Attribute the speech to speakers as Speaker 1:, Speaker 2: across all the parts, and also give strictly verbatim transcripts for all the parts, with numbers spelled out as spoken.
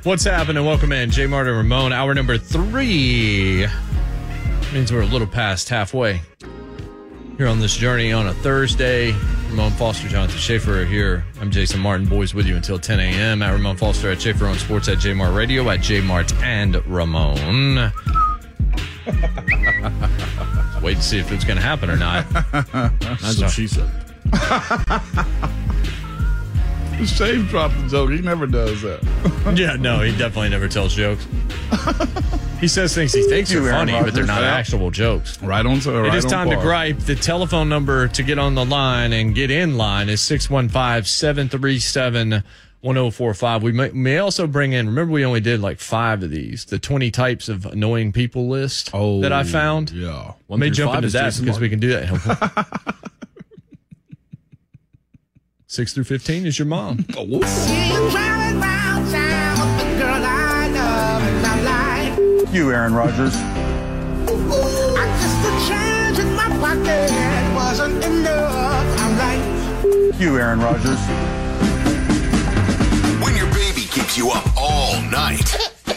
Speaker 1: What's happening? Welcome in. J. Martin Ramon, hour number three. Means we're a little past halfway here on this journey on a Thursday. Ramon Foster, Jonathan Schaefer are here. I'm Jason Martin. Boys with you until ten a.m. At Ramon Foster, at Schaefer on Sports, at J Mart Radio, at J Mart and Ramon. Wait to see if it's going to happen or not.
Speaker 2: That's so. What she said. Shave dropped the joke. He never does that.
Speaker 1: Yeah, no, he definitely never tells jokes. He says things he thinks are funny, but they're not actual jokes.
Speaker 2: Right on. So right
Speaker 1: it is time
Speaker 2: on
Speaker 1: to gripe. The telephone number to get on the line and get in line is six one five, seven three seven, one oh four five. We may, may also bring in, remember we only did like five of these, the twenty types of annoying people list
Speaker 2: oh,
Speaker 1: that I found.
Speaker 2: Yeah.
Speaker 1: We may jump into that because Martin. We can do that. Six through fifteen is your mom.
Speaker 2: Oh,
Speaker 3: you, Aaron Rodgers.
Speaker 4: I guess the change in my pocket wasn't enough. I'm like,
Speaker 3: you, Aaron Rodgers.
Speaker 5: When your baby keeps you up all night.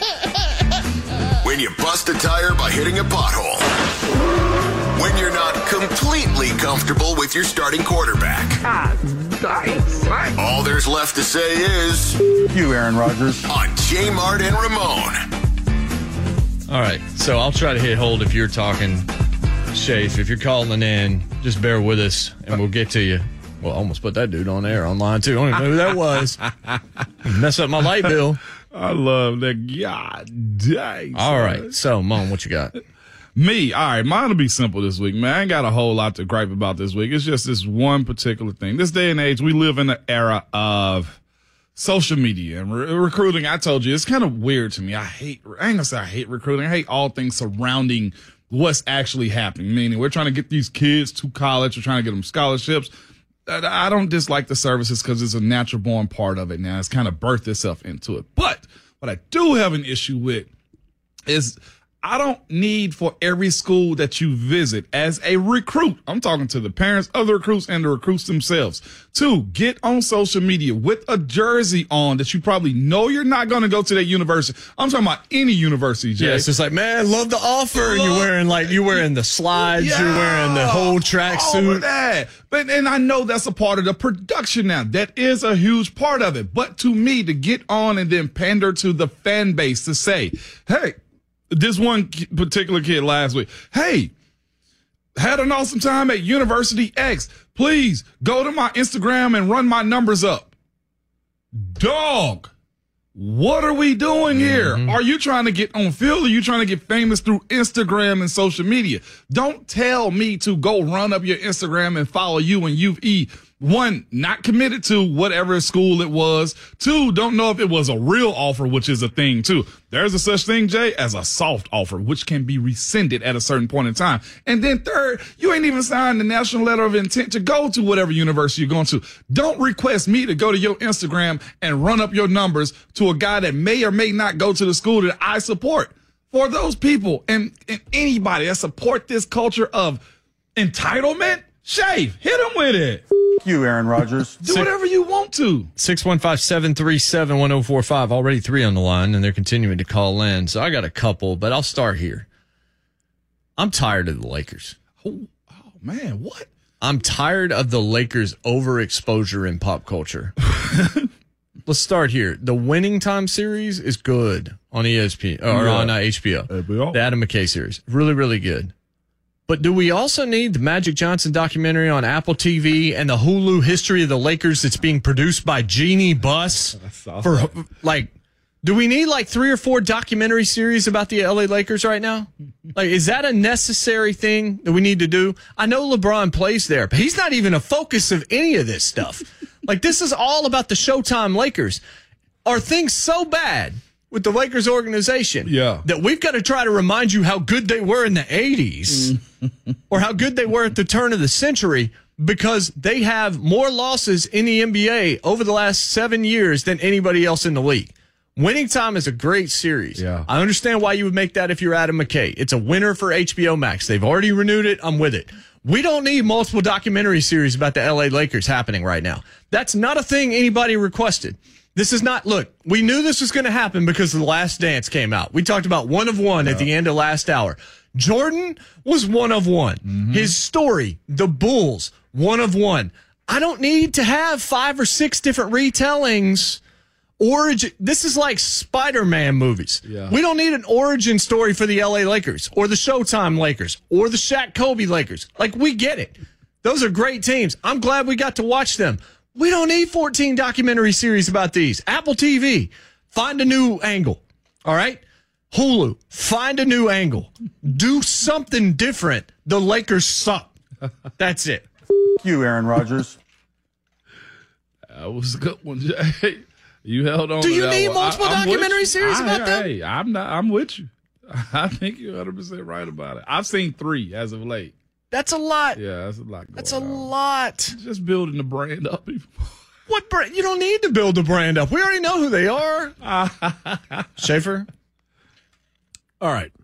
Speaker 5: When you bust a tire by hitting a pothole. When you're not completely comfortable with your starting quarterback.
Speaker 4: ah, nice.
Speaker 5: All there's left to say is...
Speaker 3: you, Aaron Rodgers.
Speaker 5: On J. Mart and Ramon.
Speaker 1: All right, so I'll try to hit hold if you're talking, Shafe. If you're calling in, just bear with us, and we'll get to you. Well, I almost put that dude on air online, too. I don't even know who that was. Mess up my light bill.
Speaker 2: I love that. God dang.
Speaker 1: All right, so, Mom, what you got?
Speaker 2: Me, all right, mine will be simple this week, man. I ain't got a whole lot to gripe about this week. It's just this one particular thing. This day and age, we live in an era of social media and re- recruiting. I told you, it's kind of weird to me. I hate, I ain't gonna say I hate recruiting. I hate all things surrounding what's actually happening. Meaning we're trying to get these kids to college. We're trying to get them scholarships. I don't dislike the services because it's a natural born part of it now. It's kind of birthed itself into it. But what I do have an issue with is I don't need for every school that you visit as a recruit. I'm talking to the parents of the recruits and the recruits themselves to get on social media with a jersey on that you probably know you're not going to go to that university. I'm talking about any university, Jay.
Speaker 1: Yeah, it's just like, man, love the offer. And you're wearing like, you're wearing the slides. Yeah, you're wearing the whole track suit.
Speaker 2: That. But, and I know that's a part of the production now. That is a huge part of it. But to me, to get on and then pander to the fan base to say, hey, this one particular kid last week, hey, had an awesome time at University X. Please go to my Instagram and run my numbers up. Dog, what are we doing here? Mm-hmm. Are you trying to get on field or are you trying to get famous through Instagram and social media? Don't tell me to go run up your Instagram and follow you and you've e. One, not committed to whatever school it was. Two, don't know if it was a real offer, which is a thing too. There's a such thing, Jay, as a soft offer, which can be rescinded at a certain point in time. And then third, you ain't even signed the national letter of intent to go to whatever university you're going to. Don't request me to go to your Instagram and run up your numbers to a guy that may or may not go to the school that I support. For those people and, and anybody that support this culture of entitlement, Shave, hit them with it.
Speaker 3: You, Aaron Rodgers.
Speaker 2: Do whatever you want to.
Speaker 1: six one five, seven three seven, one oh four five. Already three on the line, and they're continuing to call in. So I got a couple, but I'll start here. I'm tired of the Lakers.
Speaker 2: Oh, oh man, what?
Speaker 1: I'm tired of the Lakers' overexposure in pop culture. Let's start here. The Winning Time series is good on E S P N, or yeah. on uh, H B O. H B O. The Adam McKay series. Really, really good. But do we also need the Magic Johnson documentary on Apple T V and the Hulu history of the Lakers that's being produced by Jeannie Buss? For like, do we need like three or four documentary series about the L A Lakers right now? Like, is that a necessary thing that we need to do? I know LeBron plays there, but he's not even a focus of any of this stuff. Like, this is all about the Showtime Lakers. Are things so bad with the Lakers organization
Speaker 2: yeah.
Speaker 1: that we've got to try to remind you how good they were in the eighties or how good they were at the turn of the century because they have more losses in the N B A over the last seven years than anybody else in the league. Winning Time is a great series.
Speaker 2: Yeah.
Speaker 1: I understand why you would make that if you're Adam McKay. It's a winner for H B O Max. They've already renewed it. I'm with it. We don't need multiple documentary series about the L A Lakers happening right now. That's not a thing anybody requested. This is not, look, we knew this was going to happen because The Last Dance came out. We talked about one of one yeah. at the end of last hour. Jordan was one of one. Mm-hmm. His story, the Bulls, one of one. I don't need to have five or six different retellings. Origin. This is like Spider-Man movies. Yeah. We don't need an origin story for the L A Lakers or the Showtime Lakers or the Shaq Kobe Lakers. Like, we get it. Those are great teams. I'm glad we got to watch them. We don't need fourteen documentary series about these. Apple T V, find a new angle. All right? Hulu, find a new angle. Do something different. The Lakers suck. That's it.
Speaker 3: You, Aaron Rodgers.
Speaker 2: That was a good one, Jay. You held on.
Speaker 1: Do
Speaker 2: to
Speaker 1: you
Speaker 2: that
Speaker 1: need
Speaker 2: one.
Speaker 1: multiple
Speaker 2: I,
Speaker 1: documentary series
Speaker 2: I,
Speaker 1: about them?
Speaker 2: Hey, I'm not. I'm with you. I think you're one hundred percent right about it. I've seen three as of late.
Speaker 1: That's a lot.
Speaker 2: Yeah, that's a lot.
Speaker 1: That's a
Speaker 2: on.
Speaker 1: lot.
Speaker 2: Just building the brand up.
Speaker 1: What brand? You don't need to build the brand up. We already know who they are. Schaefer?
Speaker 6: All right.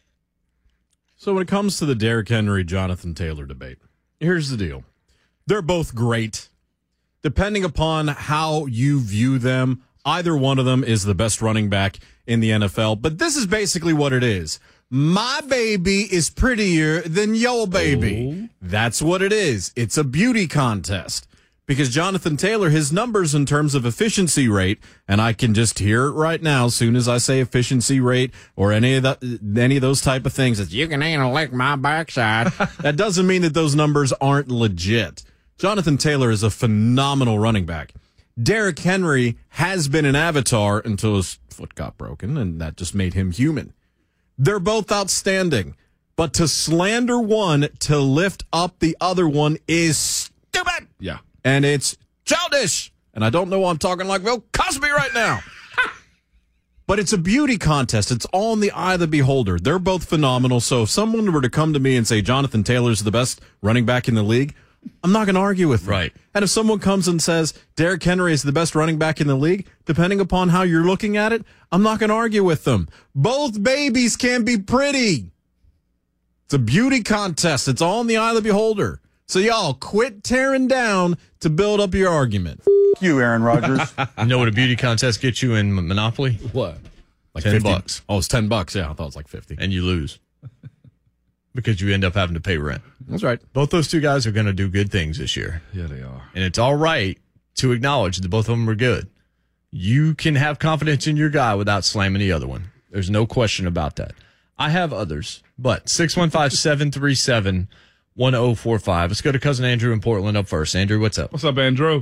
Speaker 6: So when it comes to the Derrick Henry, Jonathan Taylor debate, here's the deal. They're both great. Depending upon how you view them, either one of them is the best running back in the N F L. But this is basically what it is. My baby is prettier than your baby. Oh. That's what it is. It's a beauty contest. Because Jonathan Taylor, his numbers in terms of efficiency rate, and I can just hear it right now as soon as I say efficiency rate or any of the, any of those type of things, that you can ain't lick my backside. That doesn't mean that those numbers aren't legit. Jonathan Taylor is a phenomenal running back. Derrick Henry has been an avatar until his foot got broken, and that just made him human. They're both outstanding, but to slander one to lift up the other one is stupid.
Speaker 2: Yeah.
Speaker 6: And it's childish. And I don't know why I'm talking like Bill Cosby right now. But it's a beauty contest. It's all in the eye of the beholder. They're both phenomenal. So if someone were to come to me and say Jonathan Taylor's the best running back in the league, I'm not going to argue with them.
Speaker 1: Right.
Speaker 6: And if someone comes and says Derrick Henry is the best running back in the league, depending upon how you're looking at it, I'm not going to argue with them. Both babies can be pretty. It's a beauty contest. It's all in the eye of the beholder. So y'all quit tearing down to build up your argument.
Speaker 3: You, Aaron Rodgers.
Speaker 1: You know what a beauty contest gets you in Monopoly?
Speaker 6: What? Like
Speaker 1: ten
Speaker 6: fifty
Speaker 1: bucks.
Speaker 6: Oh, it's ten bucks. Yeah, I thought it was like fifty.
Speaker 1: And you lose. Because you end up having to pay rent.
Speaker 6: That's right.
Speaker 1: Both those two guys are going to do good things this year.
Speaker 2: Yeah, they are.
Speaker 1: And it's all right to acknowledge that both of them are good. You can have confidence in your guy without slamming the other one. There's no question about that. I have others, but six one five, seven three seven, one oh four five. Let's go to Cousin Andrew in Portland up first. Andrew, what's up?
Speaker 2: What's up, Andrew?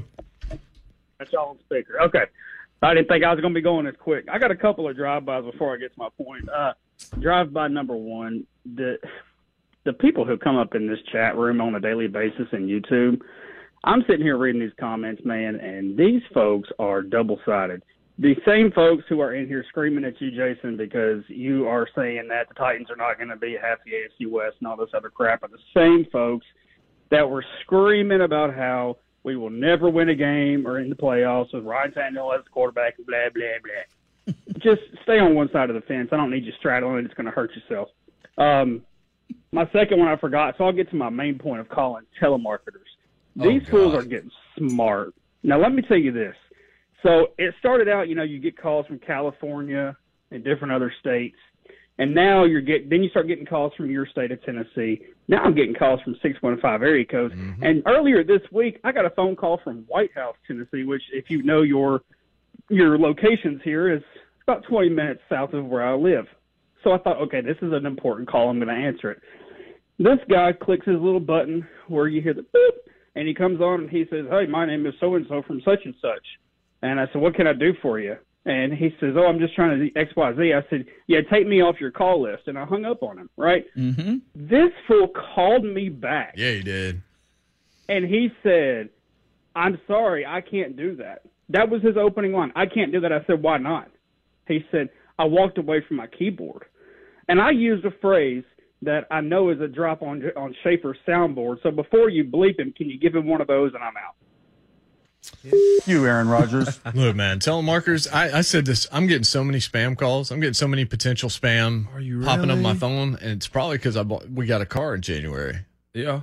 Speaker 7: That's y'all on speaker. Okay. I didn't think I was going to be going this quick. I got a couple of drive-bys before I get to my point. Uh, drive-by number one, the the people who come up in this chat room on a daily basis in YouTube, I'm sitting here reading these comments, man, and these folks are double-sided. The same folks who are in here screaming at you, Jason, because you are saying that the Titans are not going to be half the A F C West and all this other crap, are the same folks that were screaming about how we will never win a game or in the playoffs with Ryan Tannehill as the quarterback and blah, blah, blah. Just stay on one side of the fence. I don't need you straddling it. It's going to hurt yourself. Um, my second one I forgot, so I'll get to my main point of calling telemarketers. These oh, fools are getting smart. Now, let me tell you this. So it started out, you know, you get calls from California and different other states, and now you're get then you start getting calls from your state of Tennessee. Now I'm getting calls from six one five area codes. Mm-hmm. And earlier this week, I got a phone call from White House, Tennessee, which, if you know your your locations here, is about twenty minutes south of where I live. So I thought, okay, this is an important call. I'm going to answer it. This guy clicks his little button where you hear the boop, and he comes on and he says, hey, my name is so-and-so from such and such. And I said, what can I do for you? And he says, oh, I'm just trying to do X, Y, Z. I said, yeah, take me off your call list. And I hung up on him, right?
Speaker 2: Mm-hmm.
Speaker 7: This fool called me back.
Speaker 1: Yeah, he did.
Speaker 7: And he said, I'm sorry, I can't do that. That was his opening line. I can't do that. I said, why not? He said, I walked away from my keyboard. And I used a phrase that I know is a drop on on Schaefer's soundboard. So before you bleep him, can you give him one of those and I'm out?
Speaker 3: You, Aaron Rodgers.
Speaker 1: Look, man, telemarketers, I, I said this, I'm getting so many spam calls. I'm getting so many potential spam
Speaker 2: Are you
Speaker 1: popping
Speaker 2: really?
Speaker 1: up my phone, and it's probably because I bought, we got a car in January.
Speaker 2: Yeah.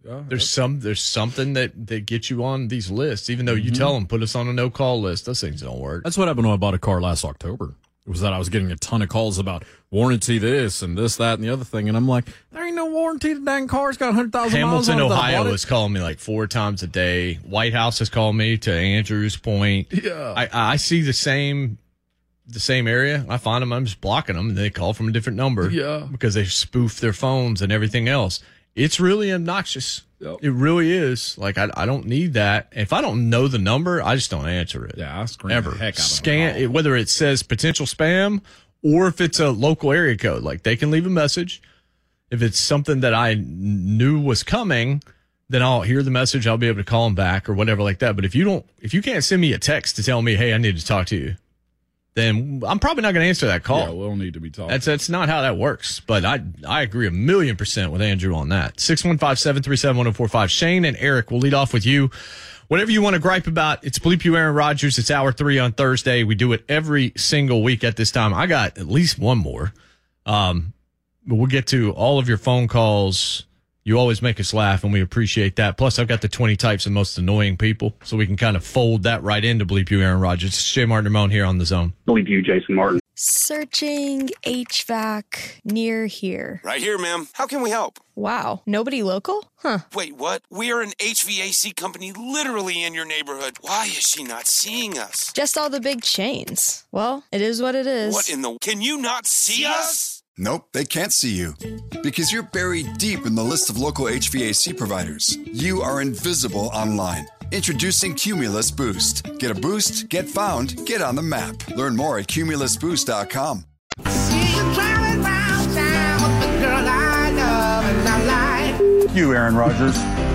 Speaker 2: Yeah,
Speaker 1: there's some there's something that, that gets you on these lists, even though you mm-hmm. tell them put us on a no call list. Those things don't work.
Speaker 6: That's what happened when I bought a car last October. It was that I was getting a ton of calls about warranty this and this, that, and the other thing. And I'm like, there ain't no warranty. The dang car's got one hundred thousand miles on it.
Speaker 1: Hamilton, Ohio is calling me like four times a day. White House has called me, to Andrew's point.
Speaker 2: Yeah.
Speaker 1: I, I see the same the same area. I find them. I'm just blocking them. And they call from a different number.
Speaker 2: Yeah.
Speaker 1: Because they spoof their phones and everything else. It's really obnoxious.
Speaker 2: Yep.
Speaker 1: It really is. Like, I, I don't need that. If I don't know the number, I just don't answer it.
Speaker 2: Yeah, I screen
Speaker 1: Ever.
Speaker 2: the heck out of
Speaker 1: Scan
Speaker 2: it,
Speaker 1: whether it says potential spam or if it's a local area code. Like, they can leave a message. If it's something that I knew was coming, then I'll hear the message. I'll be able to call them back or whatever like that. But if you don't, if you can't send me a text to tell me, hey, I need to talk to you, then I'm probably not going to answer that call.
Speaker 2: Yeah, we'll need to be talking.
Speaker 1: That's that's not how that works. But I I agree a million percent with Andrew on that. six one five, seven three seven, one oh four five. Shane and Eric will lead off with you. Whatever you want to gripe about, it's Bleep You Aaron Rodgers. It's hour three on Thursday. We do it every single week at this time. I got at least one more. Um, but we'll get to all of your phone calls. You always make us laugh, and we appreciate that. Plus, I've got the twenty types of most annoying people, so we can kind of fold that right into Bleep You Aaron Rodgers. It's Jay Martin Ramon here on The Zone.
Speaker 7: Bleep You, Jason Martin.
Speaker 8: Searching H V A C near here.
Speaker 9: Right here, ma'am. How can we help?
Speaker 8: Wow. Nobody local? Huh.
Speaker 9: Wait, what? We are an H V A C company literally in your neighborhood. Why is she not seeing us?
Speaker 8: Just all the big chains. Well, it is what it is.
Speaker 9: What in the... Can you not see us?
Speaker 10: Nope, they can't see you. Because you're buried deep in the list of local H V A C providers. You are invisible online. Introducing Cumulus Boost. Get a boost, get found, get on the map. Learn more at cumulus boost dot com.
Speaker 4: See you driving round town with the girl I love and I like.
Speaker 3: You, Aaron Rodgers.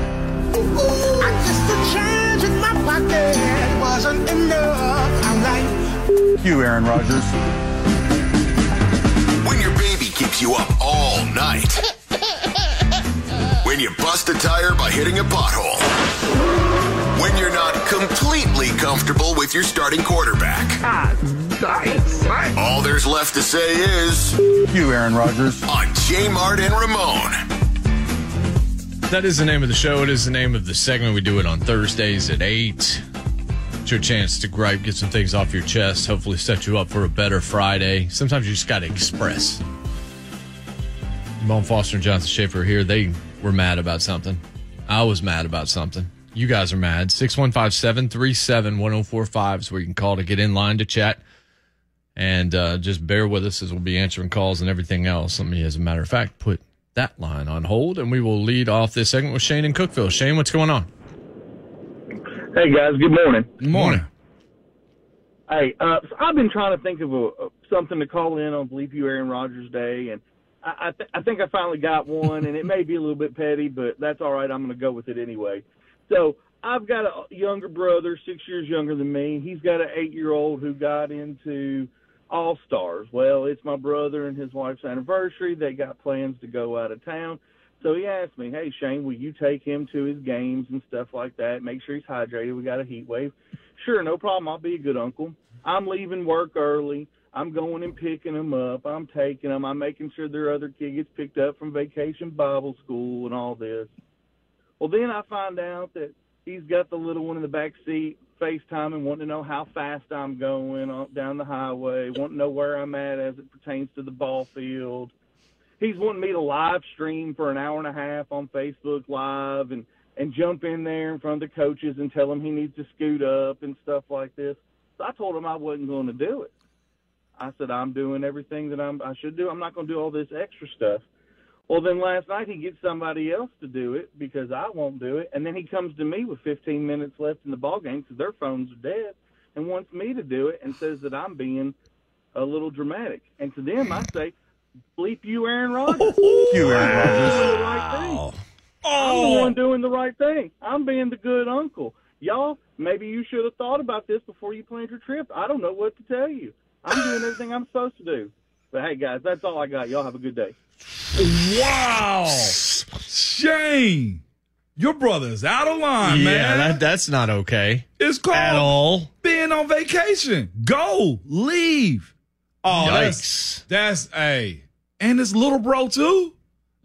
Speaker 4: Ooh, I guess the change in my pocket wasn't enough. I'm like.
Speaker 3: You, Aaron Rodgers.
Speaker 5: When your baby keeps you up all night. When you bust a tire by hitting a pothole. When you're not completely comfortable with your starting quarterback.
Speaker 4: Ah, nice.
Speaker 5: All there's left to say is...
Speaker 3: You, Aaron Rodgers.
Speaker 5: On J Mart and Ramon.
Speaker 1: That is the name of the show. It is the name of the segment. We do it on Thursdays at eight. It's your chance to gripe, get some things off your chest, hopefully set you up for a better Friday. Sometimes you just got to express. Bone Foster and Jonathan Schaefer here. They were mad about something. I was mad about something. You guys are mad. six one five, seven three seven, one oh four five is where you can call to get in line to chat. And uh, just bear with us as we'll be answering calls and everything else. Let me, as a matter of fact, put that line on hold, and we will lead off this segment with Shane in Cookeville. Shane, what's going on?
Speaker 11: Hey, guys. Good morning.
Speaker 2: Good morning.
Speaker 11: Hey, uh, so I've been trying to think of a, something to call in on Bleep You Aaron Rodgers Day, and I, I, th- I think I finally got one, and it may be a little bit petty, but that's all right. I'm going to go with it anyway. So I've got a younger brother, six years younger than me. He's got an eight-year-old who got into All-Stars. Well, it's my brother and his wife's anniversary. They got plans to go out of town. So he asked me, hey, Shane, will you take him to his games and stuff like that? Make sure he's hydrated. We got a heat wave. Sure, no problem. I'll be a good uncle. I'm leaving work early. I'm going and picking them up. I'm taking them. I'm making sure their other kid gets picked up from vacation Bible school and all this. Well, then I find out that he's got the little one in the back seat FaceTiming, wanting to know how fast I'm going on, down the highway, wanting to know where I'm at as it pertains to the ball field. He's wanting me to live stream for an hour and a half on Facebook Live and, and jump in there in front of the coaches and tell him he needs to scoot up and stuff like this. So I told him I wasn't going to do it. I said, I'm doing everything that I'm, I should do. I'm not going to do all this extra stuff. Well, then last night he gets somebody else to do it because I won't do it. And then he comes to me with fifteen minutes left in the ballgame because their phones are dead and wants me to do it and says that I'm being a little dramatic. And to them I say, bleep you, Aaron Rodgers.
Speaker 3: You, Aaron Rodgers.
Speaker 11: I'm doing the right thing. I'm the one doing the right thing. I'm being the good uncle. Y'all, maybe you should have thought about this before you planned your trip. I don't know what to tell you. I'm doing everything I'm supposed to do. But, hey, guys, that's all I got. Y'all have a good day.
Speaker 2: Wow. Shane, your brother's out of line,
Speaker 1: yeah,
Speaker 2: man.
Speaker 1: Yeah, that, that's not okay.
Speaker 2: It's called
Speaker 1: at all.
Speaker 2: Being on vacation. Go. Leave. Oh,
Speaker 1: Yikes.
Speaker 2: that's, that's, hey. And his little bro, too.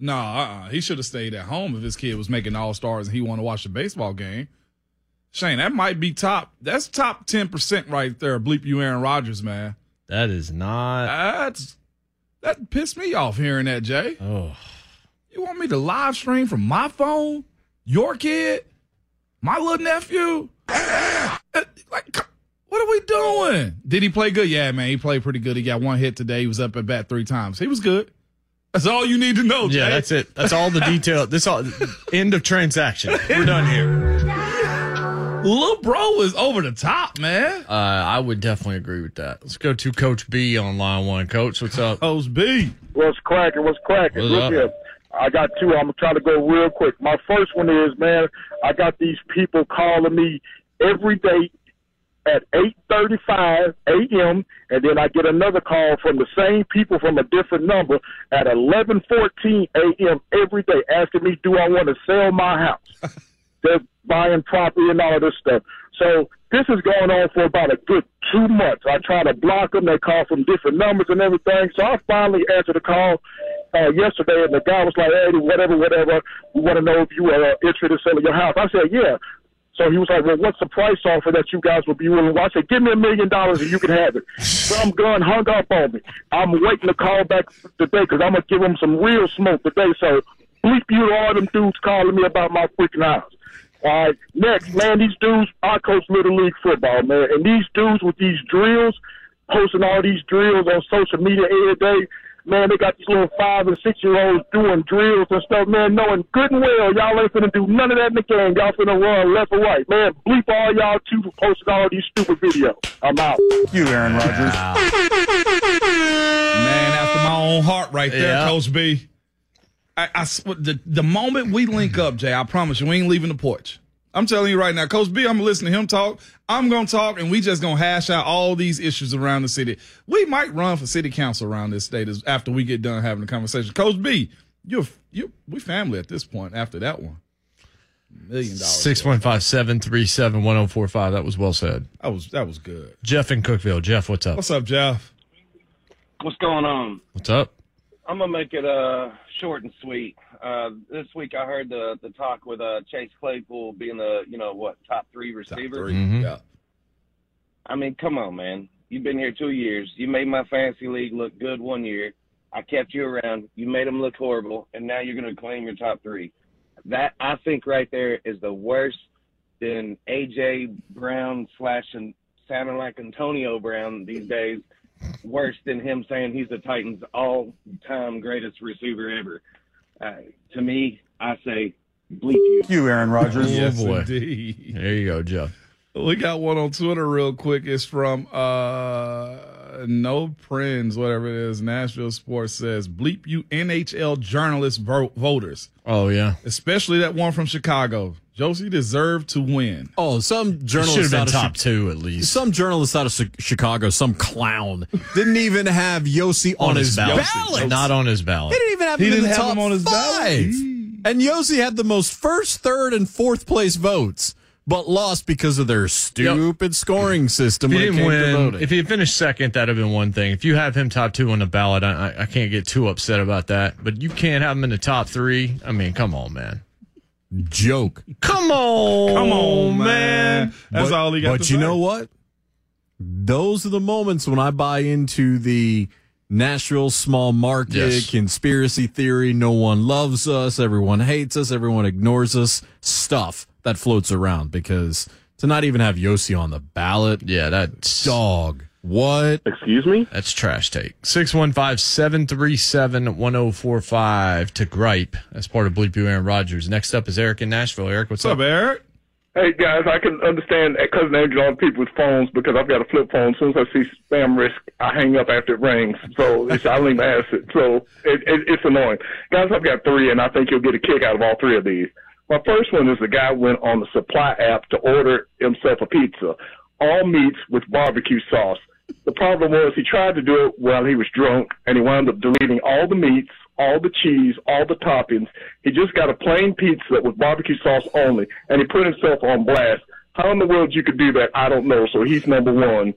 Speaker 2: No, uh-uh. He should have stayed at home if his kid was making all-stars and he wanted to watch the baseball game. Shane, that might be top. That's top ten percent right there. Bleep you, Aaron Rodgers, man.
Speaker 1: That is not.
Speaker 2: That's that pissed me off hearing that, Jay.
Speaker 1: Oh,
Speaker 2: you want me to live stream from my phone? Your kid, my little nephew. Like, what are we doing? Did he play good? Yeah, man, he played pretty good. He got one hit today. He was up at bat three times. He was good. That's all you need to know, Jay.
Speaker 1: Yeah, that's it. That's all the detail. This all end of transaction. We're done here.
Speaker 2: Lil bro is over the top, man.
Speaker 1: Uh, I would definitely agree with that. Let's go to Coach B on line one. Coach, what's up?
Speaker 2: Coach B.
Speaker 12: What's cracking? What's cracking?
Speaker 1: What's
Speaker 12: Look
Speaker 1: up?
Speaker 12: here. I got two. I'm trying to go real quick. My first one is, man, I got these people calling me every day at eight thirty-five a.m., and then I get another call from the same people from a different number at eleven fourteen a.m. every day asking me, do I want to sell my house? They're buying property and all this stuff. So this is going on for about a good two months. I try to block them. They call from different numbers and everything. So I finally answered the call uh, yesterday, and the guy was like, hey, whatever, whatever. We want to know if you are uh, interested in selling your house. I said, yeah. So he was like, well, what's the price offer that you guys would be willing to? I said, give me a million dollars and you can have it. Some gun hung up on me. I'm waiting to call back today because I'm going to give them some real smoke today. So bleep you to all them dudes calling me about my freaking house. All right, next, man, these dudes, I coach Little League football, man, and these dudes with these drills, posting all these drills on social media every day, man, they got these little five- and six-year-olds doing drills and stuff, man, knowing good and well y'all ain't finna do none of that in the game. Y'all finna run left or right. Man, bleep all y'all, too, for posting all these stupid videos. I'm out.
Speaker 3: You, Aaron Rodgers.
Speaker 2: Man, after my own heart right there,
Speaker 1: Yeah.
Speaker 2: Coach B. I, I sw- the, the moment we link up, Jay, I promise you, we ain't leaving the porch. I'm telling you right now, Coach B, I'm going to listen to him talk. I'm going to talk, and we just going to hash out all these issues around the city. We might run for city council around this state as, after we get done having the conversation. Coach B, you're, you we family at this point after that one. Million dollars.
Speaker 1: six one five, seven three seven, one oh four five. That was well said.
Speaker 2: That was, that was good.
Speaker 1: Jeff in Cookeville. Jeff, what's up?
Speaker 2: What's up, Jeff?
Speaker 13: What's going on?
Speaker 1: What's up?
Speaker 13: I'm gonna make it uh short and sweet. Uh, this week I heard the the talk with uh Chase Claypool being the you know what top three receiver.
Speaker 2: Top three.
Speaker 1: Mhm.
Speaker 2: Yeah.
Speaker 13: I mean, come on, man. You've been here two years. You made my fantasy league look good one year. I kept you around. You made them look horrible, and now you're gonna claim your top three. That I think right there is the worst than A J Brown slash and sounding like Antonio Brown these days. Worse than him saying he's the Titans' all-time greatest receiver ever. Uh, to me, I say, bleep you.
Speaker 3: You, Aaron Rodgers.
Speaker 2: Yes,
Speaker 1: boy.
Speaker 2: indeed.
Speaker 1: There you go, Jeff.
Speaker 2: We got one on Twitter real quick. It's from uh No Prince, whatever it is. Nashville Sports says, bleep you N H L journalist vo- voters,
Speaker 1: Oh, yeah.
Speaker 2: especially that one from Chicago. Josie deserved to win.
Speaker 6: Oh, some
Speaker 1: Should have
Speaker 6: journalist
Speaker 1: been
Speaker 6: out of
Speaker 1: top
Speaker 6: Chi-
Speaker 1: two at least.
Speaker 6: some journalist out of Chi- Chicago, some clown, didn't even have Yossi on, his ballot.
Speaker 1: Not on his ballot.
Speaker 6: He didn't even have
Speaker 2: He
Speaker 6: him in
Speaker 2: didn't
Speaker 6: the
Speaker 2: have
Speaker 6: top
Speaker 2: him on his ballot.
Speaker 6: five. And Yossi had the most first, third, and fourth place votes, but lost because of their stupid scoring system
Speaker 1: If he
Speaker 6: when it
Speaker 1: didn't
Speaker 6: came to
Speaker 1: win,
Speaker 6: voting.
Speaker 1: if he had finished second, that'd have been one thing. If you have him top two on the ballot, I, I, I can't get too upset about that. But you can't have him in the top three. I mean, come on, man.
Speaker 6: Joke.
Speaker 1: Come on,
Speaker 2: Come on, man. That's
Speaker 6: but,
Speaker 2: all he got
Speaker 6: But
Speaker 2: to
Speaker 6: you
Speaker 2: say.
Speaker 6: know what? Those are the moments when I buy into the Nashville small market
Speaker 1: Yes.
Speaker 6: conspiracy theory. No one loves us. Everyone hates us. Everyone ignores us. Stuff that floats around, because to not even have Yossi on the ballot.
Speaker 1: Yeah, that's
Speaker 6: dog. What?
Speaker 12: Excuse me?
Speaker 1: That's trash take. six one five, seven three seven, one oh four five to gripe as part of Bleep You Aaron Rodgers. Next up is Eric in Nashville. Eric, what's,
Speaker 2: What's up, Eric?
Speaker 12: Hey, guys, I can understand Cousin Angel on people's phones because I've got a flip phone. As soon as I see spam risk, I hang up after it rings. So it's, I don't even ask it. So it, it, it's annoying. Guys, I've got three, and I think you'll get a kick out of all three of these. My first one is the guy went on the Supply app to order himself a pizza, all meats with barbecue sauce. The problem was he tried to do it while he was drunk, and he wound up deleting all the meats, all the cheese, all the toppings. He just got a plain pizza with barbecue sauce only, and he put himself on blast. How in the world you could do that, I don't know. So he's number one.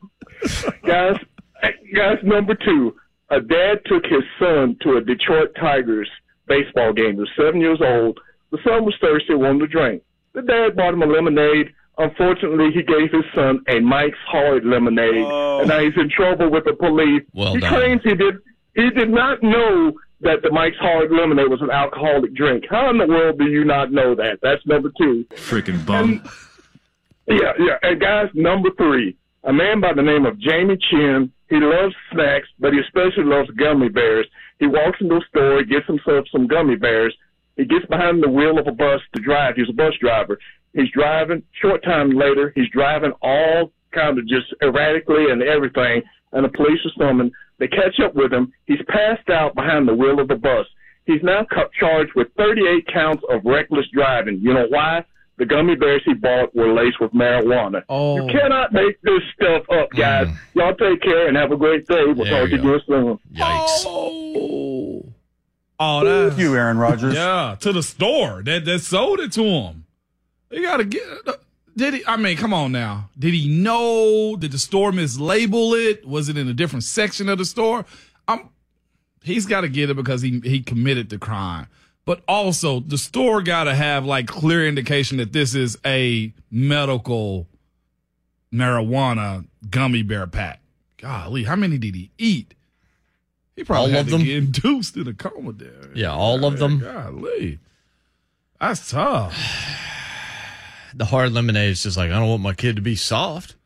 Speaker 12: guys, guys, number two, a dad took his son to a Detroit Tigers baseball game. He was seven years old. The son was thirsty, wanted to drink. The dad bought him a lemonade. Unfortunately, he gave his son a Mike's Hard lemonade, oh. and now he's in trouble with the police.
Speaker 1: Well
Speaker 12: he
Speaker 1: done.
Speaker 12: claims he did he did not know that the Mike's Hard lemonade was an alcoholic drink. How in the world do you not know that? That's number two.
Speaker 2: Freaking bum.
Speaker 12: And, yeah, yeah. And guys, number three, a man by the name of Jamie Chin. He loves snacks, but he especially loves gummy bears. He walks into a store, gets himself some gummy bears. He gets behind the wheel of a bus to drive. He's a bus driver. He's driving. Short time later, he's driving all kind of just erratically and everything, and the police are summoned. They catch up with him. He's passed out behind the wheel of the bus. He's now charged with thirty-eight counts of reckless driving. You know why? The gummy bears he bought were laced with marijuana.
Speaker 6: Oh.
Speaker 12: You cannot make this stuff up, guys. Mm. Y'all take care and have a great day. We'll
Speaker 1: There
Speaker 12: talk to
Speaker 1: you
Speaker 12: you soon.
Speaker 1: Yikes.
Speaker 2: Oh, oh that's,
Speaker 3: Thank you, Aaron Rodgers.
Speaker 2: Yeah, to the store that, that sold it to him. You got to get it. Did he? I mean, come on now. Did he know? Did the store mislabel it? Was it in a different section of the store? Um, he's got to get it because he he committed the crime. But also, the store got to have like clear indication that this is a medical marijuana gummy bear pack. Golly, how many did he eat? He probably
Speaker 1: All
Speaker 2: had
Speaker 1: of
Speaker 2: to
Speaker 1: them?
Speaker 2: get induced in a coma there.
Speaker 1: Yeah, all of them.
Speaker 2: Golly, that's tough.
Speaker 1: The hard lemonade is just like, I don't want my kid to be soft.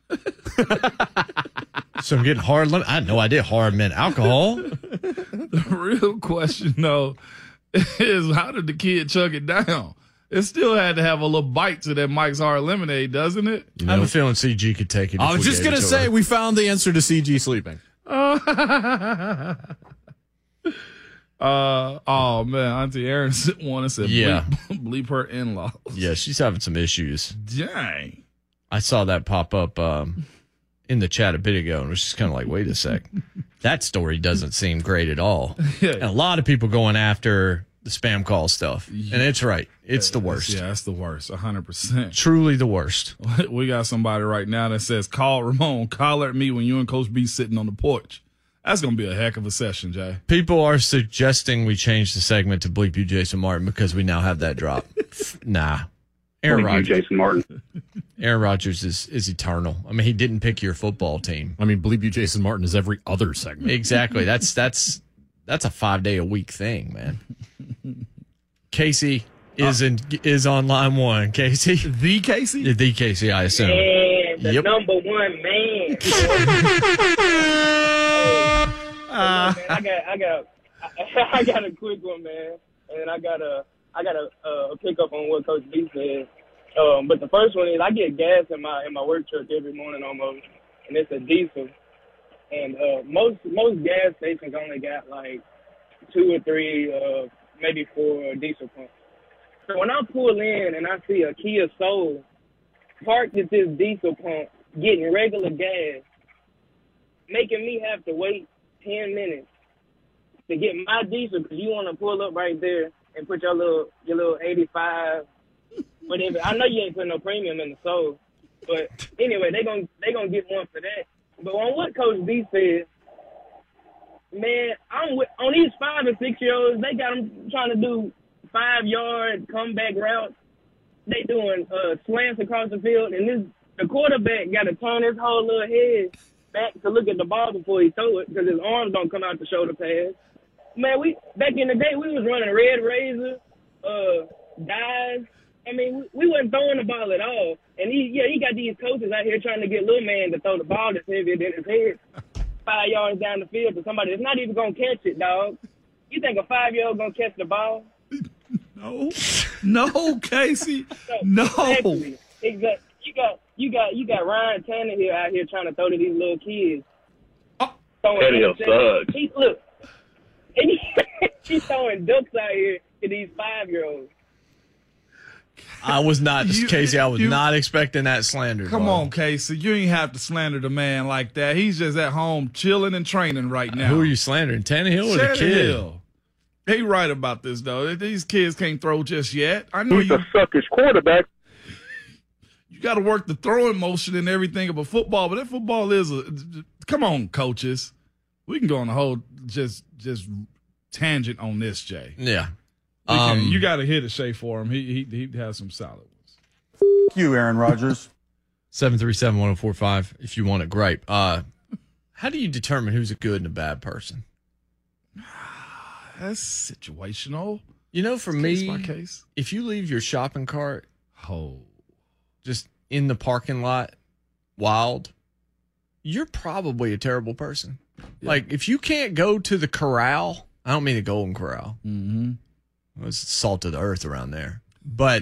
Speaker 1: So I'm getting hard lemonade. I had no idea hard meant alcohol.
Speaker 2: The real question, though, is how did the kid chug it down? It still had to have a little bite to that Mike's Hard Lemonade, doesn't it?
Speaker 1: You know, I have a feeling C G could take it.
Speaker 6: I was just going to say, her. we found the answer to C G sleeping.
Speaker 2: Uh, uh, oh, man. Auntie Erin sent one and said,
Speaker 1: yeah.
Speaker 2: bleep, bleep her in-laws.
Speaker 1: Yeah, she's having some issues.
Speaker 2: Dang.
Speaker 1: I saw that pop up um, in the chat a bit ago and was just kind of like, wait a sec. That story doesn't seem great at all. Yeah. And a lot of people going after the spam call stuff. Yeah. And it's right. It's the worst.
Speaker 2: Yeah, it's the worst. one hundred percent.
Speaker 1: Truly the worst.
Speaker 2: We got somebody right now that says, call Ramon, call at me when you and Coach B sitting on the porch. That's going to be a heck of a session, Jay.
Speaker 1: People are suggesting we change the segment to Bleep You Jason Martin because we now have that drop. Nah. Aaron Rodgers.
Speaker 14: Jason Martin.
Speaker 1: Aaron Rodgers is, is eternal. I mean, he didn't pick your football team.
Speaker 6: I mean, Bleep You Jason Martin is every other segment.
Speaker 1: Exactly. That's that's that's a five day a week thing, man. Casey is in is on line one. Casey,
Speaker 2: the Casey,
Speaker 1: the Casey, I assume.
Speaker 15: Man, the
Speaker 1: yep.
Speaker 15: number one man. uh, man, I got, I got, I, I got a quick one, man, and I got a, I got a, a pick up on what Coach B said. Um, but the first one is I get gas in my in my work truck every morning almost, and it's a diesel. And uh, most most gas stations only got like two or three, uh, maybe four diesel pumps. So when I pull in and I see a Kia Soul parked at this diesel pump getting regular gas, making me have to wait ten minutes to get my diesel because you want to pull up right there and put your little your little eighty-five. Whatever. I know you ain't putting no premium in the Soul, but anyway, they gonna they gonna get one for that. But on what Coach B said, man, I'm with, on these five and six year olds, they got them trying to do five yard comeback routes. They doing uh, slants across the field, and this the quarterback got to turn his whole little head back to look at the ball before he throw it because his arms don't come out to shoulder pass. Man, we back in the day we was running Red Razor, uh, dives. I mean, we, we wasn't throwing the ball at all. And he, yeah, he got these coaches out here trying to get little man to throw the ball that's heavier than his head, five yards down the field to somebody that's not even gonna catch it, dog. You think a five year old gonna catch the ball?
Speaker 2: No, no, Casey, no.
Speaker 15: Exactly. Exactly. You got, you got, you got Ryan Tannehill out here trying to throw to these little kids.
Speaker 14: Oh. Tannehill sucks.
Speaker 15: He, look, and he, he's throwing ducks out here to these five year olds.
Speaker 1: I was not,
Speaker 2: You-
Speaker 1: Casey, I was
Speaker 2: you-
Speaker 1: not expecting that slander.
Speaker 2: Come
Speaker 1: dog.
Speaker 2: on, Casey. You ain't have to slander the man like that. He's just at home chilling and training right now.
Speaker 1: Who are you slandering, Tannehill or the kid?
Speaker 2: Tannehill. He right about this, though. These kids can't throw just yet. I know
Speaker 12: He's
Speaker 2: you.
Speaker 12: a suckish quarterback.
Speaker 2: You got to work the throwing motion and everything of a football, but that football is a. Come on, coaches. We can go on a whole just just tangent on this, Jay.
Speaker 1: Yeah. Um,
Speaker 2: you got to hit a Shay for him. He he he has some solid ones.
Speaker 3: You, Aaron Rodgers.
Speaker 1: seven three seven, one oh four five if you want to gripe. Uh, how do you determine who's a good and a bad person?
Speaker 2: That's situational.
Speaker 1: You know, for
Speaker 2: Case
Speaker 1: me,
Speaker 2: by case.
Speaker 1: if you leave your shopping cart
Speaker 2: Oh.
Speaker 1: just in the parking lot wild, you're probably a terrible person.
Speaker 2: Yeah.
Speaker 1: Like, if you can't go to the corral, I don't mean the Golden Corral.
Speaker 2: Mm-hmm.
Speaker 1: It's salt of the earth around there. But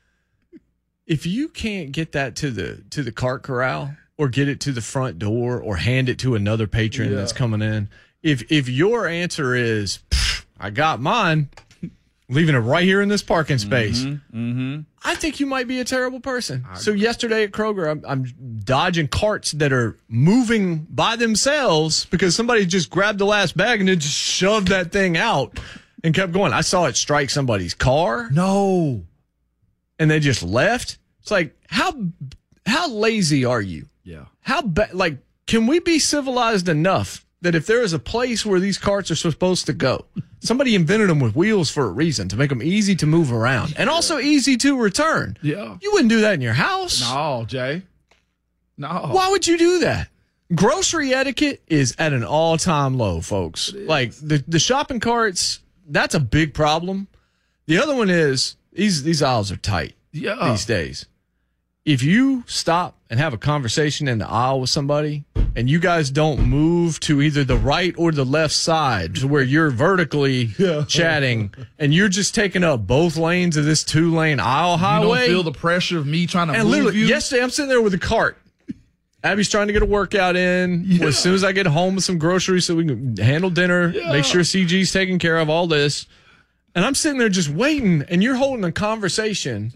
Speaker 1: if you can't get that to the to the cart corral or get it to the front door or hand it to another patron
Speaker 2: Yeah.
Speaker 1: that's coming in, if if your answer is, I got mine, leaving it right here in this parking space,
Speaker 2: Mm-hmm. Mm-hmm.
Speaker 1: I think you might be a terrible person. So yesterday at Kroger, I'm, I'm dodging carts that are moving by themselves because somebody just grabbed the last bag and then just shoved that thing out and kept going. I saw it strike somebody's car.
Speaker 2: No.
Speaker 1: And they just left. It's like, how how lazy are you?
Speaker 2: Yeah.
Speaker 1: How ba- like, can we be civilized enough that if there is a place where these carts are supposed to go, somebody invented them with wheels for a reason, to make them easy to move around and also easy to return.
Speaker 2: Yeah.
Speaker 1: You wouldn't do that in your house.
Speaker 2: No, Jay. No.
Speaker 1: Why would you do that? Grocery etiquette is at an all-time low, folks. Like, the, the shopping carts, that's a big problem. The other one is, these, these aisles are tight
Speaker 2: Yeah.
Speaker 1: these days. If you stop and have a conversation in the aisle with somebody and you guys don't move to either the right or the left side to where you're vertically
Speaker 2: Yeah.
Speaker 1: chatting and you're just taking up both lanes of this two-lane aisle
Speaker 2: You
Speaker 1: highway.
Speaker 2: don't feel the pressure of me trying to
Speaker 1: and
Speaker 2: move
Speaker 1: literally,
Speaker 2: you.
Speaker 1: yesterday I'm sitting there with a cart. Abby's trying to get a workout in.
Speaker 2: Yeah.
Speaker 1: As soon as I get home with some groceries so we can handle dinner,
Speaker 2: Yeah.
Speaker 1: make sure C G's taking care of all this. And I'm sitting there just waiting, and you're holding a conversation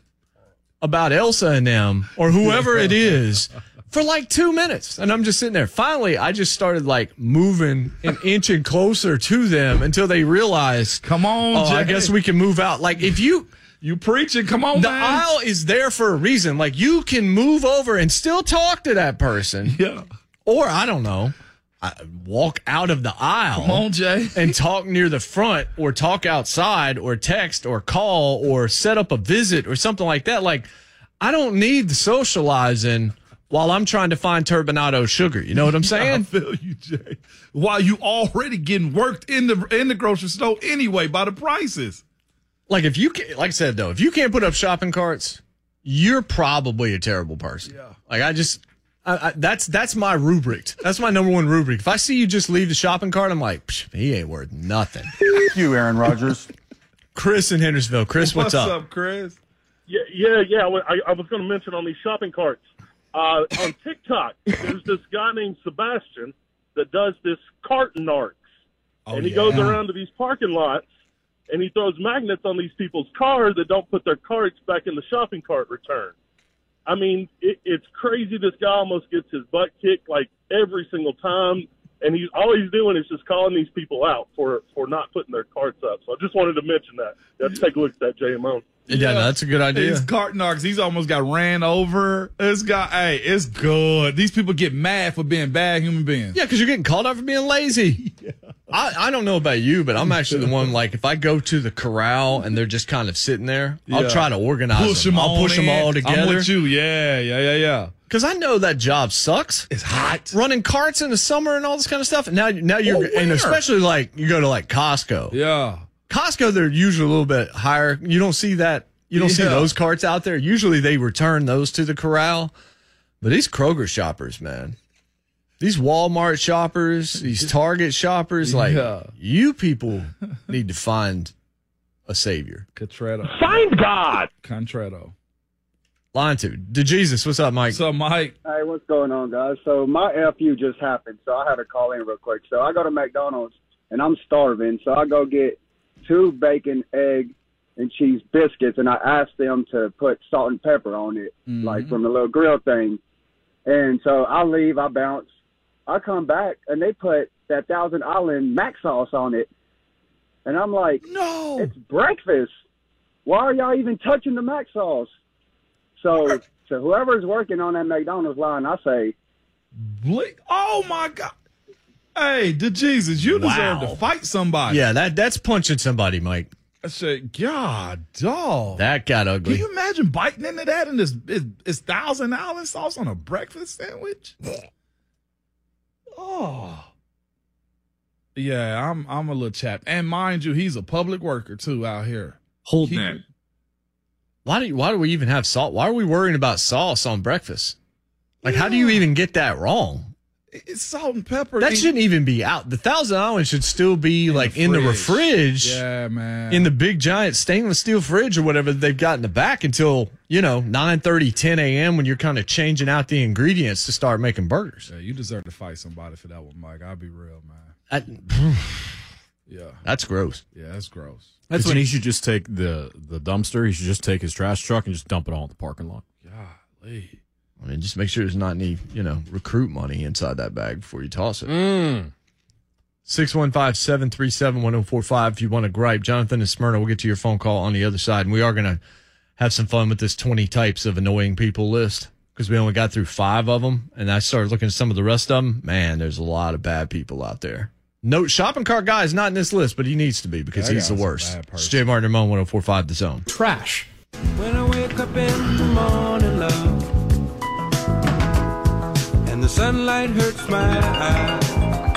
Speaker 1: about Elsa and them or whoever it is for like two minutes. And I'm just sitting there. Finally, I just started like moving and inching closer to them until they realized,
Speaker 2: Come on,
Speaker 1: oh,
Speaker 2: Jay.
Speaker 1: I guess we can move out. Like, if you...
Speaker 2: You preaching. Come on,
Speaker 1: The
Speaker 2: man.
Speaker 1: aisle is there for a reason. Like, you can move over and still talk to that person.
Speaker 2: Yeah.
Speaker 1: Or, I don't know, I walk out of the aisle.
Speaker 2: Come on, Jay.
Speaker 1: And talk near the front or talk outside or text or call or set up a visit or something like that. Like, I don't need the socializing while I'm trying to find turbinado sugar. You know what I'm
Speaker 2: I
Speaker 1: saying?
Speaker 2: feel you, Jay. While you already getting worked in the in the grocery store anyway by the prices.
Speaker 1: Like, if you can, like I said, though, if you can't put up shopping carts, you're probably a terrible person.
Speaker 2: Yeah.
Speaker 1: Like, I just, I, I, that's that's my rubric. That's my number one rubric. If I see you just leave the shopping cart, I'm like, Psh, he ain't worth nothing.
Speaker 3: You, Aaron Rodgers.
Speaker 1: Chris in Hendersonville. Chris, what's,
Speaker 2: What's
Speaker 1: up?
Speaker 2: up, Chris?
Speaker 14: Yeah, yeah, yeah. I, I was going to mention on these shopping carts. Uh, on TikTok, there's this guy named Sebastian that does this cart narcs.
Speaker 2: Oh,
Speaker 14: and he
Speaker 2: yeah.
Speaker 14: goes around to these parking lots, and he throws magnets on these people's cars that don't put their carts back in the shopping cart return. I mean, it, it's crazy. This guy almost gets his butt kicked like every single time, and he's all he's doing is just calling these people out for, for not putting their carts up. So I just wanted to mention that. Let's take a look at that, J M O.
Speaker 1: Yeah, no, that's a good idea.
Speaker 2: These cart narcs, he's almost got ran over. This guy, hey, it's good. These people get mad for being bad human beings.
Speaker 1: Yeah, because you're getting called out for being lazy. Yeah. I, I don't know about you, but I'm actually the one, like, if I go to the corral and they're just kind of sitting there, I'll
Speaker 2: Yeah.
Speaker 1: try to organize
Speaker 2: Push
Speaker 1: them.
Speaker 2: them
Speaker 1: I'll
Speaker 2: on
Speaker 1: push them
Speaker 2: in.
Speaker 1: all together.
Speaker 2: I'm with you. Yeah, yeah, yeah, yeah.
Speaker 1: Because I know that job sucks.
Speaker 2: It's hot.
Speaker 1: Running carts in the summer and all this kind of stuff. And now, now you're,
Speaker 2: Oh,
Speaker 1: and
Speaker 2: where?
Speaker 1: especially like you go to like Costco.
Speaker 2: Yeah.
Speaker 1: Costco, they're usually a little bit higher. You don't see that. You don't see
Speaker 2: Yeah.
Speaker 1: those carts out there. Usually they return those to the corral. But these Kroger shoppers, man, these Walmart shoppers, these Target shoppers, like,
Speaker 2: Yeah.
Speaker 1: you people need to find a savior.
Speaker 2: Contretto.
Speaker 14: Find God!
Speaker 2: Contretto.
Speaker 1: Line two. DeJesus, what's up, Mike?
Speaker 2: What's up, Mike?
Speaker 16: Hey, what's going on, guys? So my F U just happened, so I had to call in real quick. So I go to McDonald's, and I'm starving, so I go get two bacon, egg, and cheese biscuits, and I asked them to put salt and pepper on it,
Speaker 2: Mhm.
Speaker 16: like from the little grill thing. And so I leave, I bounce. I come back, and they put that Thousand Island mac sauce on it. And I'm like,
Speaker 2: no,
Speaker 16: it's breakfast. Why are y'all even touching the mac sauce? So to whoever's working on that McDonald's line, I say,
Speaker 2: Blink. Oh, my God. Hey, DeJesus, you
Speaker 1: Wow.
Speaker 2: deserve to fight somebody.
Speaker 1: Yeah, that that's punching somebody, Mike.
Speaker 2: I said, God, dog.
Speaker 1: That got ugly.
Speaker 2: Can you imagine biting into that and this is, is Thousand Island sauce on a breakfast sandwich? Oh. Yeah, I'm I'm a little chap. And mind you, he's a public worker too out here.
Speaker 6: Hold
Speaker 2: He-
Speaker 6: that.
Speaker 1: Why do you, why do we even have salt? Why are we worrying about sauce on breakfast? Like, how do you even get that wrong?
Speaker 2: It's salt and pepper.
Speaker 1: That
Speaker 2: It-
Speaker 1: shouldn't even be out. The Thousand Island should still be like in the fridge.
Speaker 2: Yeah, man.
Speaker 1: In the big giant stainless steel fridge or whatever they've got in the back until, you know, nine thirty, ten a.m. when you're kind of changing out the ingredients to start making burgers.
Speaker 2: Yeah, you deserve to fight somebody for that one, Mike. I'll be real, man.
Speaker 1: I,
Speaker 2: Yeah.
Speaker 1: That's gross.
Speaker 2: Yeah, that's gross.
Speaker 6: That's
Speaker 1: Could
Speaker 6: when
Speaker 1: you-
Speaker 6: he should just take the, the dumpster. He should just take his trash truck and just dump it all in the parking lot.
Speaker 2: Golly.
Speaker 1: I mean, just make sure there's not any, you know, recruit money inside that bag before you toss it.
Speaker 6: Mm.
Speaker 1: six one five, seven three seven, one oh four five if you want to gripe. Jonathan and Smyrna, we'll get to your phone call on the other side. And we are going to have some fun with this twenty types of annoying people list because we only got through five of them. And I started looking at some of the rest of them. Man, there's a lot of bad people out there. No, shopping cart guy is not in this list, but he needs to be because
Speaker 2: That
Speaker 1: he's the
Speaker 2: guy's a
Speaker 1: worst.
Speaker 2: bad person.
Speaker 1: It's Jay Martin, Ramon, one oh four five The Zone.
Speaker 17: Trash.
Speaker 18: When I wake up in the morning, love, and the sunlight hurts my eyes,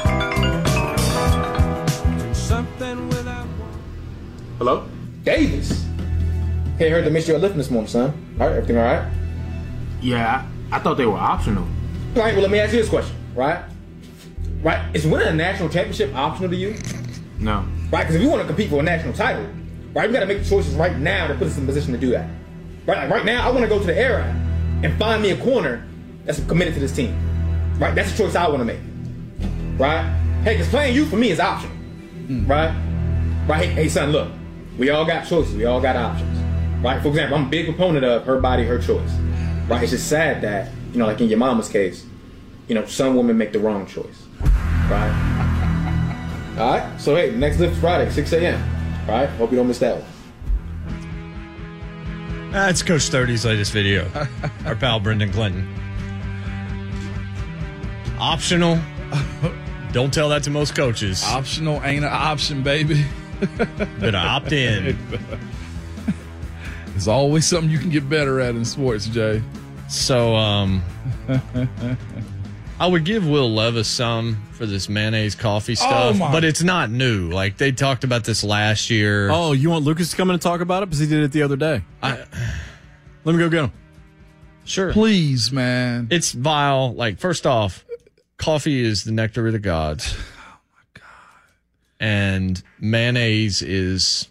Speaker 18: and something without
Speaker 17: Hello? Davis. Hey, heard they missed your lifting this morning, son. All right, everything all right?
Speaker 19: Yeah, I, I thought they were optional.
Speaker 17: All right, well, let me ask you this question, right? Right, is winning a national championship optional to you?
Speaker 19: No.
Speaker 17: Right, because if we want to compete for a national title, right, we got to make choices right now to put us in position to do that. Right, like right now, I want to go to the air and find me a corner that's committed to this team. Right, that's the choice I want to make. Right? Hey, because playing you for me is optional. Right? Right, hey, hey, son, look, we all got choices, we all got options. Right, for example, I'm a big proponent of her body, her choice. Right, it's just sad that, you know, like in your mama's case, you know, some women make the wrong choice. Right? All right. So hey, next lift is Friday, six a.m. All right. Hope you don't miss that one.
Speaker 1: That's Coach thirty's latest video. Our pal Brendan Clinton. Optional. Don't tell that to most coaches.
Speaker 2: Optional ain't an option, baby.
Speaker 1: Better opt in.
Speaker 2: There's always something you can get better at in sports, Jay.
Speaker 1: So, um, I would give Will Levis some for this mayonnaise coffee stuff,
Speaker 6: Oh, my.
Speaker 1: but it's not new. Like, they talked about this last year.
Speaker 6: Oh, you want Lucas to come in and talk about it? Because he did it the other day.
Speaker 1: I,
Speaker 6: Let me go get him.
Speaker 1: Sure.
Speaker 2: Please, man.
Speaker 1: It's vile. Like, first off, coffee is the nectar of the gods. Oh, my God. And mayonnaise is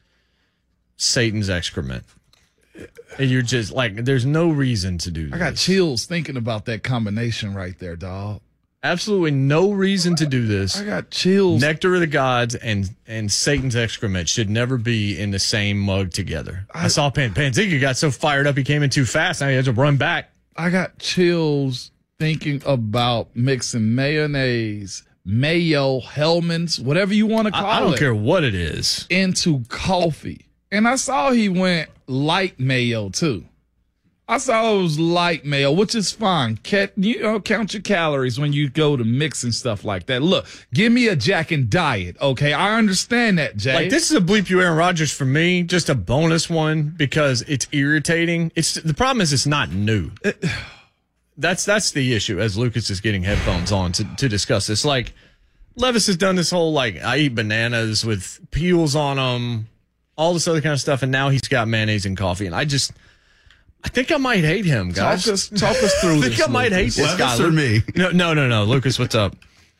Speaker 1: Satan's excrement. And you're just like, there's no reason to do this.
Speaker 2: I got chills thinking about that combination right there, dog.
Speaker 1: Absolutely no reason to do this.
Speaker 2: I got chills.
Speaker 1: Nectar of the gods and and Satan's excrement should never be in the same mug together. I, I saw Pan Panzika got so fired up he came in too fast. Now he has to run back.
Speaker 2: I got chills thinking about mixing mayonnaise, mayo, Hellman's, whatever you want to call it.
Speaker 1: I, I don't care what it is.
Speaker 2: Into coffee. And I saw he went light mayo too. I saw it was light mayo, which is fine. Cat, you know, count your calories when you go to mix and stuff like that. Look, give me a Jack and Diet, okay? I understand that, Jay.
Speaker 1: Like, this is a bleep you Aaron Rodgers for me, just a bonus one because it's irritating. It's the problem is it's not new. That's that's the issue as Lucas is getting headphones on to, to discuss this. Like, Levis has done this whole, like, I eat bananas with peels on them, all this other kind of stuff, and now he's got mayonnaise and coffee. And I just, I think I might hate him, guys.
Speaker 2: Talk us, talk us through
Speaker 1: I
Speaker 2: this.
Speaker 1: think I might hate
Speaker 2: Lucas.
Speaker 1: this guy.
Speaker 20: Levis or me?
Speaker 1: No, no, no, no. Lucas, what's up?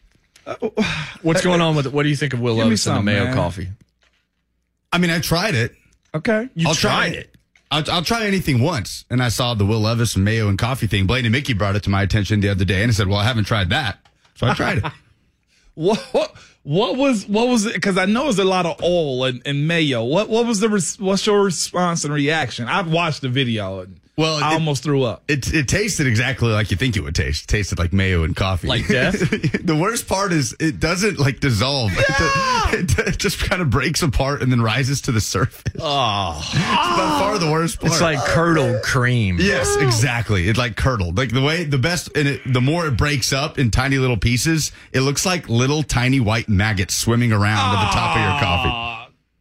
Speaker 1: What's going on with it? What do you think of Will
Speaker 2: Give me
Speaker 1: Levis and the
Speaker 2: some,
Speaker 1: mayo
Speaker 2: man.
Speaker 1: coffee?
Speaker 20: I mean, I tried it.
Speaker 2: Okay.
Speaker 1: You
Speaker 20: I'll
Speaker 1: tried
Speaker 20: try
Speaker 1: it.
Speaker 20: I'll, I'll try anything once. And I saw the Will Levis and mayo and coffee thing. Blaine and Mickey brought it to my attention the other day, and I said, well, I haven't tried that. So I tried it.
Speaker 2: What, what what was what was it? Because I know it's a lot of oil and, and mayo. What what was the res, what's your response and reaction? I've watched the video and
Speaker 20: Well,
Speaker 2: I
Speaker 20: it-
Speaker 2: almost threw up.
Speaker 20: It it tasted exactly like you think it would taste. It tasted like mayo and coffee.
Speaker 1: Like death?
Speaker 20: The worst part is it doesn't like dissolve. It, it just kind of breaks apart and then rises to the surface.
Speaker 1: Oh,
Speaker 20: It's by far the worst part.
Speaker 1: it's like curdled cream.
Speaker 20: Yes, exactly. It's like curdled. Like the way the best and it, the more it breaks up in tiny little pieces, it looks like little tiny white maggots swimming around at the top of your coffee.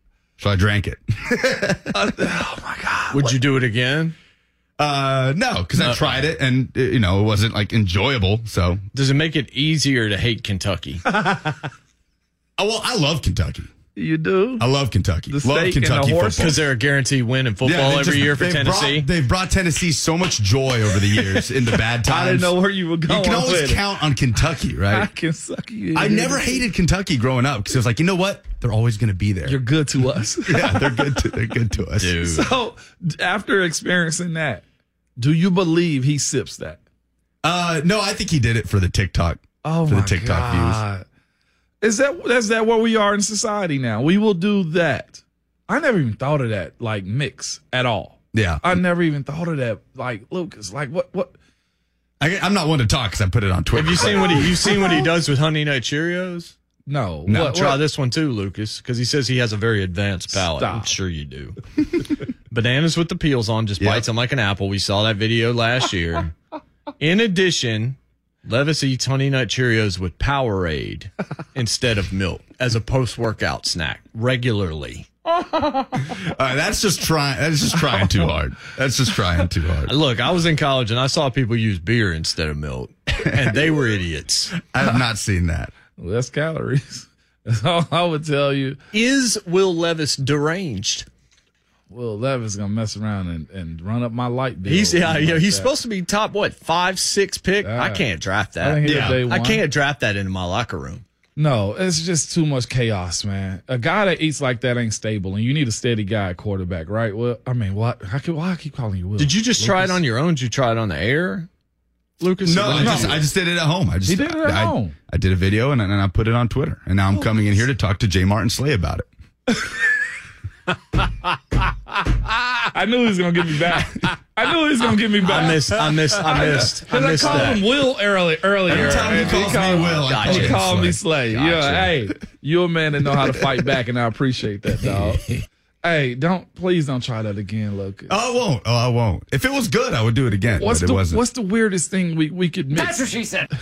Speaker 20: So I drank it.
Speaker 2: uh, oh, my God.
Speaker 1: Would what? you do it again?
Speaker 20: Uh, no, because no. I tried it and, you know, it wasn't like enjoyable. So
Speaker 1: does it make it easier to hate Kentucky?
Speaker 20: Oh, well, I love Kentucky.
Speaker 2: You do?
Speaker 20: I love Kentucky.
Speaker 2: The
Speaker 20: love Kentucky football.
Speaker 1: Because they're a guaranteed win in football yeah, every just, year for
Speaker 20: they've
Speaker 1: Tennessee.
Speaker 20: Brought, they've brought Tennessee so much joy over the years in the bad times.
Speaker 2: I didn't know where you were going.
Speaker 20: You can always count on Kentucky, right?
Speaker 2: Kentucky.
Speaker 20: I never hated Kentucky growing up because it was like, you know what? They're always going to be there.
Speaker 2: You're good to us.
Speaker 20: Yeah, they're good to they're good to us.
Speaker 1: Dude.
Speaker 2: So after experiencing that, do you believe he sips that?
Speaker 20: Uh, no, I think he did it for the TikTok.
Speaker 2: Oh
Speaker 20: for
Speaker 2: my
Speaker 20: the TikTok
Speaker 2: God.
Speaker 20: views.
Speaker 2: Is that is that where we are in society now? We will do that. I never even thought of that like mix at all.
Speaker 20: Yeah,
Speaker 2: I never even thought of that. Like Lucas, like what what?
Speaker 20: I, I'm not one to talk because I put it on Twitter.
Speaker 1: Have you seen what he you seen what he does with Honey Nut Cheerios?
Speaker 2: No,
Speaker 20: no.
Speaker 2: What,
Speaker 1: Try
Speaker 2: what?
Speaker 1: this one too, Lucas, because he says he has a very advanced palate.
Speaker 2: Stop.
Speaker 1: I'm sure you do. Bananas with the peels on, just yep. bites them like an apple. We saw that video last year. In addition, Levis eats Honey Nut Cheerios with Powerade instead of milk as a post-workout snack regularly.
Speaker 20: All right, that's just trying. That's just trying too hard. That's just trying too hard.
Speaker 1: Look, I was in college and I saw people use beer instead of milk, and they were idiots.
Speaker 20: I have not seen that.
Speaker 2: Less calories. That's all I would tell you.
Speaker 1: Is Will Levis deranged?
Speaker 2: Will Levis gonna mess around and, and run up my light bill.
Speaker 1: He's yeah,
Speaker 2: like
Speaker 1: you know, he's
Speaker 2: that.
Speaker 1: supposed to be top what five six pick.
Speaker 2: Uh,
Speaker 1: I can't draft that.
Speaker 2: I,
Speaker 1: yeah, I can't draft that into my locker room.
Speaker 2: No, it's just too much chaos, man. A guy that eats like that ain't stable, and you need a steady guy at quarterback, right? Well, I mean, what? How can, why I keep calling you Will?
Speaker 1: Did you just
Speaker 2: Lucas?
Speaker 1: try it on your own? Did you try it on the air, Lucas?
Speaker 20: No, I just, I just did it at home. I just
Speaker 2: he did it at
Speaker 20: I,
Speaker 2: home.
Speaker 20: I did a video and then I put it on Twitter, and now I'm oh, coming in here to talk to J. Martin Slay about it.
Speaker 2: I knew he was gonna get me back. I knew he was gonna get me back.
Speaker 1: I missed. I missed. I missed. I missed
Speaker 2: I called
Speaker 1: that.
Speaker 2: him Will early, earlier.
Speaker 20: Every time he calls he called, me Will,
Speaker 2: gotcha. he called me Slay.
Speaker 1: Gotcha.
Speaker 2: Yeah, hey, you a man that know how to fight back, and I appreciate that, dog. Hey, don't please don't try that again, Lucas.
Speaker 20: Oh, I won't. Oh, I won't. If it was good, I would do it again.
Speaker 2: What's
Speaker 20: but
Speaker 2: the
Speaker 20: it wasn't.
Speaker 2: What's the weirdest thing we we could mix?
Speaker 15: That's what she said.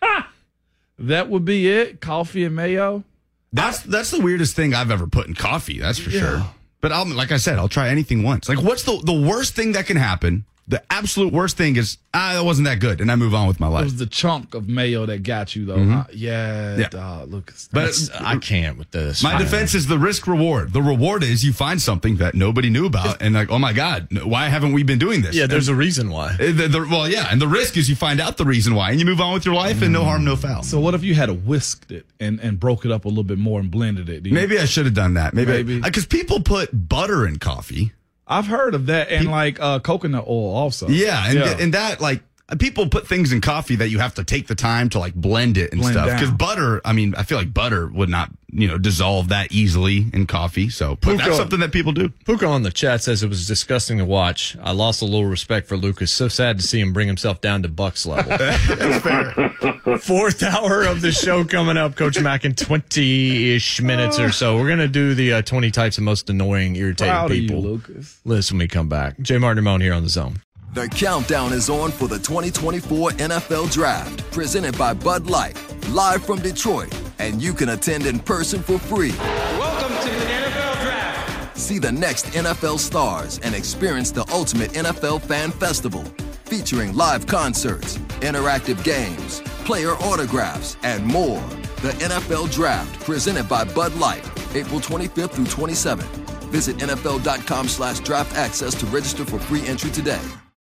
Speaker 2: That would be it. Coffee and mayo.
Speaker 20: That's that's the weirdest thing I've ever put in coffee. That's for
Speaker 2: yeah.
Speaker 20: sure. But I'll, like I said, I'll try anything once. Like, what's the the worst thing that can happen? The absolute worst thing is, ah, that wasn't that good, and I move on with my life.
Speaker 2: It was the chunk of mayo that got you, though.
Speaker 20: Mm-hmm.
Speaker 2: Huh? Yeah,
Speaker 20: yeah.
Speaker 2: Dog, Lucas.
Speaker 20: But
Speaker 1: I can't with this.
Speaker 20: My
Speaker 1: man.
Speaker 20: defense is the risk reward. The reward is you find something that nobody knew about, and like, oh my God, why haven't we been doing this?
Speaker 1: Yeah, there's
Speaker 20: and,
Speaker 1: a reason why.
Speaker 20: The, the, well, yeah, and the risk is you find out the reason why, and you move on with your life, and no harm, no foul.
Speaker 2: So what if you had whisked it and, and broke it up a little bit more and blended it? You,
Speaker 20: Maybe I should have done that. Maybe
Speaker 2: Maybe.
Speaker 20: Because people put butter in coffee.
Speaker 2: I've heard of that, and like uh, coconut oil also.
Speaker 20: Yeah, and
Speaker 2: yeah.
Speaker 20: and that like people put things in coffee that you have to take the time to like blend it and
Speaker 2: Blend
Speaker 20: stuff.
Speaker 2: down.
Speaker 20: Because butter, I mean, I feel like butter would not, you know, dissolve that easily in coffee. So but
Speaker 1: Puka,
Speaker 20: that's something that people do.
Speaker 1: Puka on the chat says it was disgusting to watch. I lost a little respect for Lucas. So sad to see him bring himself down to Bucks level.
Speaker 20: That's fair.
Speaker 1: Fourth hour of the show coming up, Coach Mack, in twenty-ish minutes or so. We're going to do the uh, twenty types of most annoying, irritating
Speaker 2: Proud
Speaker 1: people.
Speaker 2: of you, Lucas.
Speaker 1: Listen when we come back. Jay Martin Ramon here on The Zone.
Speaker 5: The countdown is on for the twenty twenty-four N F L Draft, presented by Bud Light, live from Detroit, and you can attend in person for free.
Speaker 18: Welcome to the N F L Draft.
Speaker 5: See the next N F L stars and experience the ultimate N F L fan festival, featuring live concerts, interactive games, player autographs, and more. The N F L Draft, presented by Bud Light, April twenty-fifth through twenty-seventh. Visit N F L dot com slash draft access to register for free entry today.